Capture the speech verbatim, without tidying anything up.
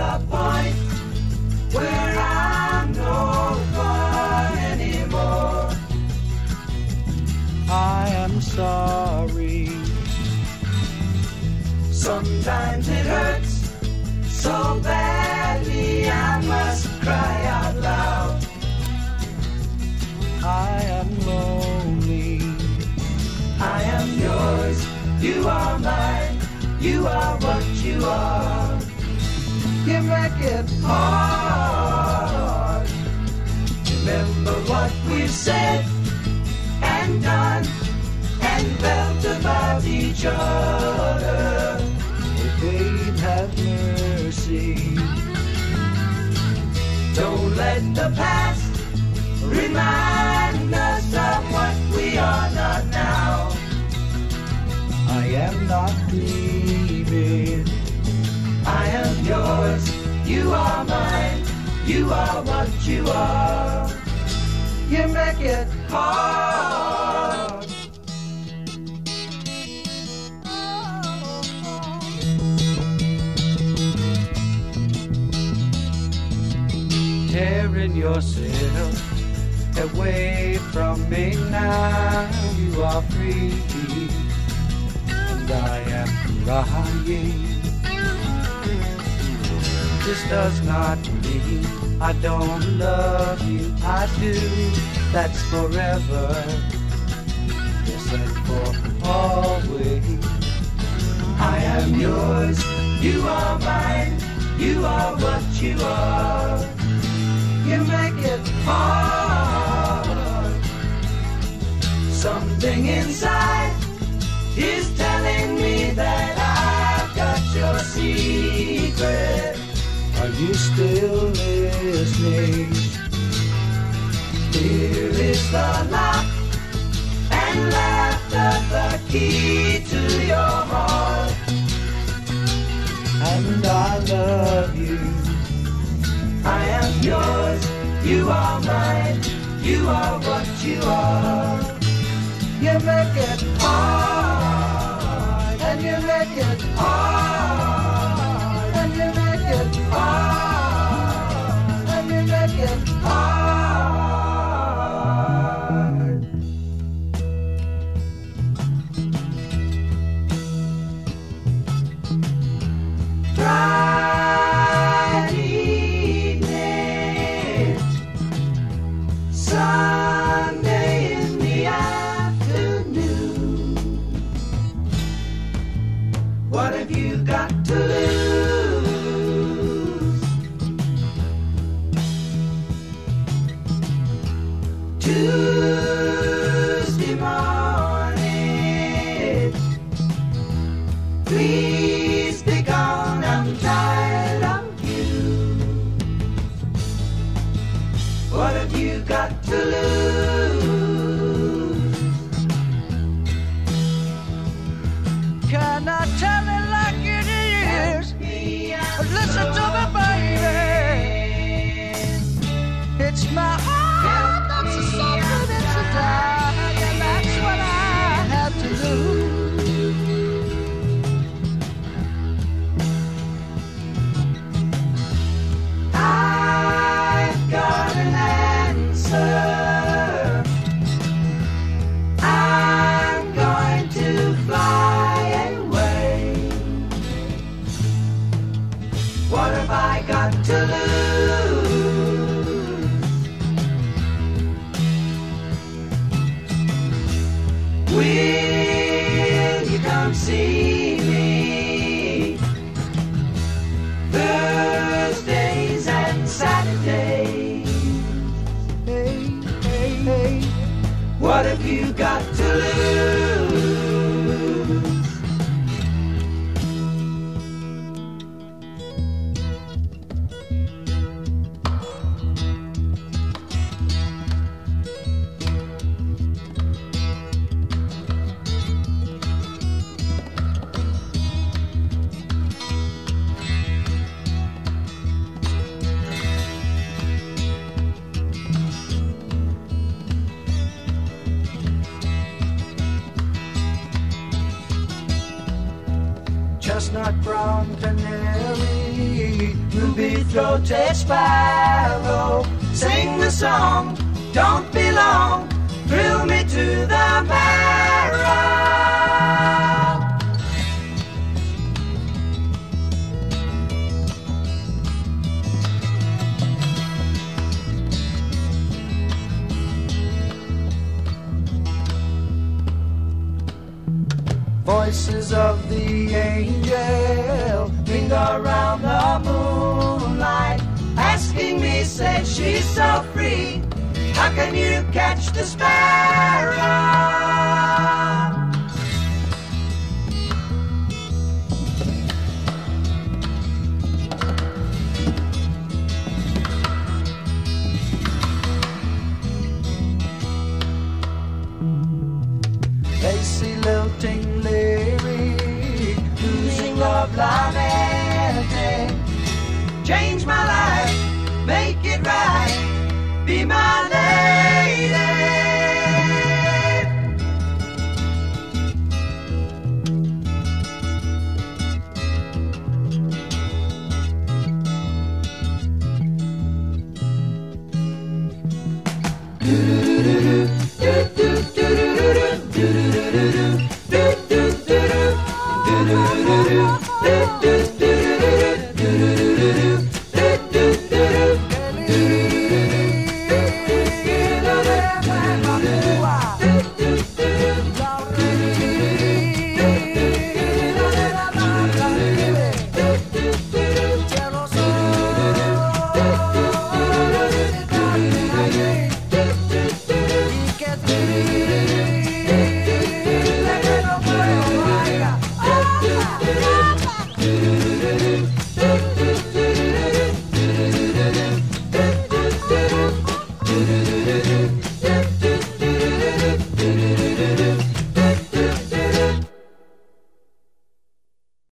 the point where I'm no fun anymore. I am sorry. Sometimes it hurts so badly I must cry out loud. I am lonely. I am yours, you are mine, you are what you are. You make it hard. Remember what we've said and done and felt about each other. Oh, babe, have mercy. Don't let the past remind us of what we are not now. I am not grieving. I am yours, you are mine, you are what you are. You make it hard. Tearing yourself away from me now, you are free, and I am crying. This does not mean I don't love you, I do, that's forever, yes, and for always. I am yours, you are mine, you are what you are. You make it hard. Something inside is telling me that I've got your secret. Are you still listening? Here is the lock and laughter, the key to your heart. And I love you. I am yours, you are mine, you are what you are. You make it hard, and you make it hard, and you make it hard, and you make it hard. Sunday in the afternoon. What have you got to lose? Tuesday morning, please be gone, I'm tired of you. What have you got to lose? Can I tell it like it is? Listen to me, baby. It's my heart that's a something, it's a die, and that's what I have to lose. I've got an answer. I'm going to fly away. What have I got to lose? Will you come see me Thursdays and Saturdays? Hey, hey, hey. What have you got to lose? Chestnut brown canary, ruby-throated sparrow, sing the song, don't be long, thrill me to the marrow. Voices of the angel ring around the moonlight, asking me, say she's so free, how can you catch the sparrow? Lacy lilting lyric, losing love like anything. Change my life, make it right, be my love.